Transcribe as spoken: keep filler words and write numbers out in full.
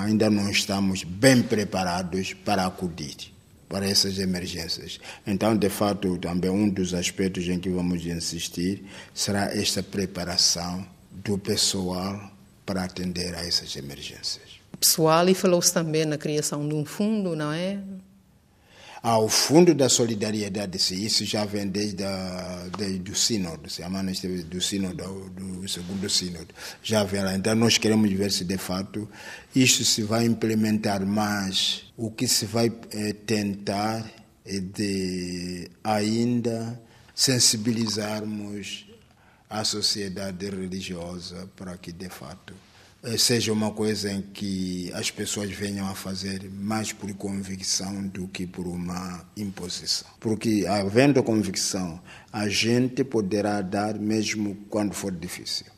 ainda não estamos bem preparados para acudir para essas emergências. Então, de fato, também um dos aspectos em que vamos insistir será esta preparação do pessoal para atender a essas emergências. Pessoal, e falou-se também na criação de um fundo, não é? Ah, o Fundo da Solidariedade, sim, isso já vem desde, a, desde o Sínodo, se chama do Sínodo, do segundo Sínodo, já vem lá. Então nós queremos ver se de fato isto se vai implementar mais. O que se vai é, tentar é de ainda sensibilizarmos a sociedade religiosa para que de fato seja uma coisa em que as pessoas venham a fazer mais por convicção do que por uma imposição. Porque, havendo convicção, a gente poderá dar mesmo quando for difícil.